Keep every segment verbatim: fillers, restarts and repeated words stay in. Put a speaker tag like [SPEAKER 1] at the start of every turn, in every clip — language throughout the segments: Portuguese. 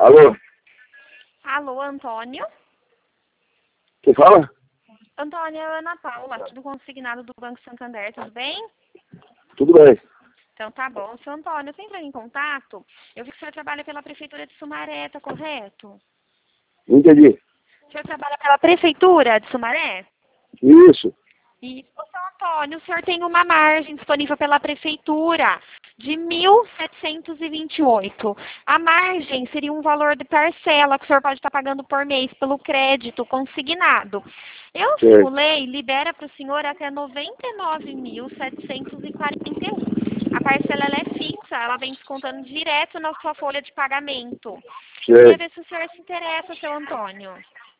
[SPEAKER 1] Alô?
[SPEAKER 2] Alô, Antônio?
[SPEAKER 1] Quem fala?
[SPEAKER 2] Antônio, é a Ana Paula, aqui do consignado do Banco Santander, tudo bem?
[SPEAKER 1] Tudo bem.
[SPEAKER 2] Então tá bom. Seu Antônio, eu tô entrando em contato. Eu vi que o senhor trabalha pela Prefeitura de Sumaré, tá correto?
[SPEAKER 1] Não entendi.
[SPEAKER 2] O senhor trabalha pela Prefeitura de Sumaré?
[SPEAKER 1] Isso.
[SPEAKER 2] E, ô, seu Antônio, o senhor tem uma margem disponível pela Prefeitura de mil setecentos e vinte e oito. A margem seria um valor de parcela que o senhor pode estar pagando por mês pelo crédito consignado. Eu
[SPEAKER 1] Sei.
[SPEAKER 2] simulei, libera para o senhor até noventa e nove mil setecentos e quarenta e um. A parcela ela é fixa, ela vem descontando direto na sua folha de pagamento.
[SPEAKER 1] Sei.
[SPEAKER 2] Queria ver se o senhor se interessa, seu Antônio.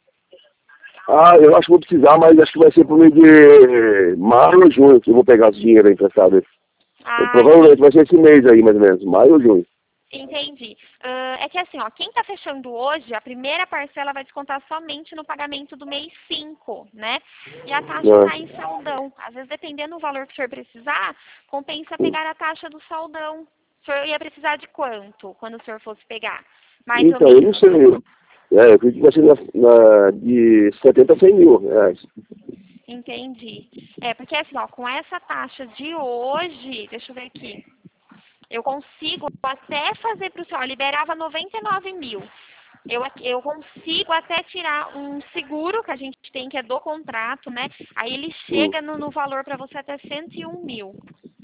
[SPEAKER 1] Ah, eu acho que vou precisar, mas acho que vai ser por meio de maio ou junho que eu vou pegar esse dinheiro aí emprestado.
[SPEAKER 2] Ah,
[SPEAKER 1] Provavelmente vai ser esse mês aí, mais ou menos. Maio ou junho.
[SPEAKER 2] entendi. Ah, é que assim, ó, quem está fechando hoje, a primeira parcela vai descontar somente no pagamento do mês cinco, né? E a taxa
[SPEAKER 1] Ah.
[SPEAKER 2] está em saldão. Às vezes, dependendo do valor que o senhor precisar, compensa pegar a taxa do saldão. O senhor ia precisar de quanto quando o senhor fosse pegar? Mais
[SPEAKER 1] Então,
[SPEAKER 2] ou
[SPEAKER 1] eu não
[SPEAKER 2] menos.
[SPEAKER 1] sei. É, eu acredito que vai ser na, na, de setenta a cem mil reais.
[SPEAKER 2] Entendi. É, porque assim, ó, com essa taxa de hoje, deixa eu ver aqui. Eu consigo até fazer para o senhor, ó, liberava noventa e nove mil. Eu, eu consigo até tirar um seguro que a gente tem, que é do contrato, né? Aí ele
[SPEAKER 1] Hum.
[SPEAKER 2] chega no, no valor para você até cento e um mil.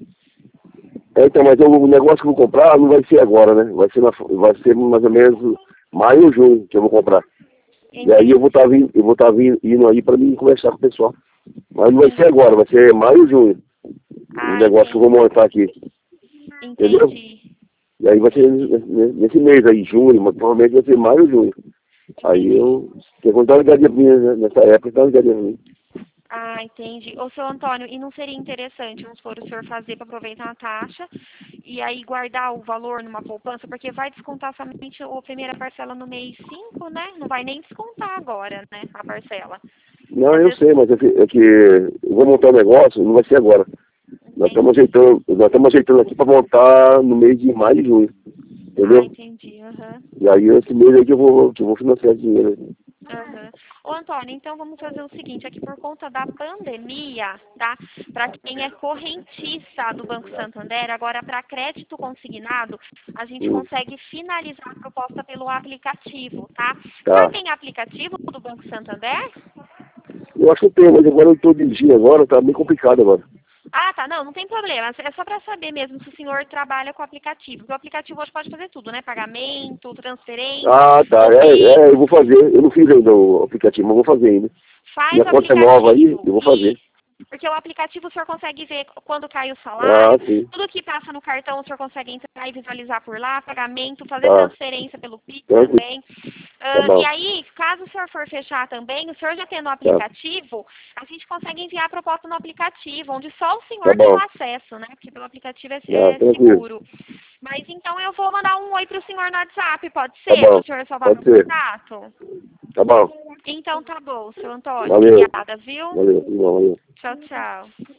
[SPEAKER 1] É, então, mas eu- o negócio que eu vou comprar não vai ser agora, né? Vai ser, na, vai ser mais ou menos maio ou junho que eu vou comprar. E aí eu vou estar vindo, eu vou estar vindo, indo aí para mim conversar com o pessoal. Mas não vai ser agora, vai ser maio ou junho. O
[SPEAKER 2] Ah,
[SPEAKER 1] negócio que eu vou montar aqui. Entendeu?
[SPEAKER 2] entendi.
[SPEAKER 1] E aí vai ser nesse, nesse mês aí, junho, mas provavelmente vai ser maio ou junho. Aí
[SPEAKER 2] Entendi.
[SPEAKER 1] eu. Porque quando dá ligadinha pra mim, né? Nessa época, dá ligadinha pra mim.
[SPEAKER 2] Ah, entendi. Ô, seu Antônio, e não seria interessante, vamos supor, o senhor fazer para aproveitar a taxa e aí guardar o valor numa poupança, porque vai descontar somente a primeira parcela no mês cinco, né? Não vai nem descontar agora, né, a parcela.
[SPEAKER 1] Não,
[SPEAKER 2] E às
[SPEAKER 1] eu
[SPEAKER 2] vezes,
[SPEAKER 1] sei, mas é que, é que eu vou montar um negócio, não vai ser agora. Nós estamos
[SPEAKER 2] entendi.
[SPEAKER 1] ajeitando, nós estamos ajeitando aqui para montar no mês de maio e junho.
[SPEAKER 2] Ah,
[SPEAKER 1] Entendeu?
[SPEAKER 2] entendi. Aham.
[SPEAKER 1] E aí esse mês aí que eu vou, que eu vou financiar esse dinheiro aí.
[SPEAKER 2] Aham. Ô, Antônio, então vamos fazer o seguinte, aqui por conta da pandemia, tá? Para quem é correntista do Banco Santander, agora para crédito consignado, a gente
[SPEAKER 1] Hum,
[SPEAKER 2] consegue finalizar a proposta pelo aplicativo, tá? O senhor
[SPEAKER 1] tá.
[SPEAKER 2] tem aplicativo do Banco Santander?
[SPEAKER 1] Eu acho que eu tenho, mas agora eu estou dirigindo agora, tá bem complicado agora.
[SPEAKER 2] Ah, tá, não, não tem problema. É só para saber mesmo se o senhor trabalha com o aplicativo. Porque o aplicativo hoje pode fazer tudo, né? Pagamento, transferência,
[SPEAKER 1] Ah, tá. É,
[SPEAKER 2] Pix.
[SPEAKER 1] é, eu vou fazer. Eu não fiz ainda o aplicativo, mas vou fazer ainda.
[SPEAKER 2] Faz
[SPEAKER 1] Minha
[SPEAKER 2] o
[SPEAKER 1] conta é nova aí,
[SPEAKER 2] aplicativo.
[SPEAKER 1] eu vou fazer.
[SPEAKER 2] Isso. Porque o aplicativo o senhor consegue ver quando cai o
[SPEAKER 1] Ah,
[SPEAKER 2] salário,
[SPEAKER 1] sim.
[SPEAKER 2] tudo que passa no cartão o senhor consegue entrar e visualizar por lá, pagamento, fazer
[SPEAKER 1] Tá.
[SPEAKER 2] transferência pelo Pix
[SPEAKER 1] Tranquilo.
[SPEAKER 2] também.
[SPEAKER 1] Tá
[SPEAKER 2] Ah, e
[SPEAKER 1] bom.
[SPEAKER 2] aí, caso o senhor for fechar também, o senhor já tendo o
[SPEAKER 1] Tá.
[SPEAKER 2] aplicativo, a gente consegue enviar a proposta no aplicativo, onde só o
[SPEAKER 1] Tá
[SPEAKER 2] senhor tem o
[SPEAKER 1] bom.
[SPEAKER 2] acesso, né? Porque pelo aplicativo é,
[SPEAKER 1] Ah,
[SPEAKER 2] é
[SPEAKER 1] tranquilo.
[SPEAKER 2] seguro. Mas então eu vou mandar um oi pro senhor no WhatsApp, pode
[SPEAKER 1] Tá
[SPEAKER 2] ser? Para
[SPEAKER 1] bom.
[SPEAKER 2] o senhor salvar
[SPEAKER 1] Pode
[SPEAKER 2] meu
[SPEAKER 1] ser.
[SPEAKER 2] contato?
[SPEAKER 1] Tá bom.
[SPEAKER 2] Então tá bom, seu Antônio.
[SPEAKER 1] Valeu.
[SPEAKER 2] Obrigada, viu?
[SPEAKER 1] Valeu. Valeu.
[SPEAKER 2] Tchau, tchau.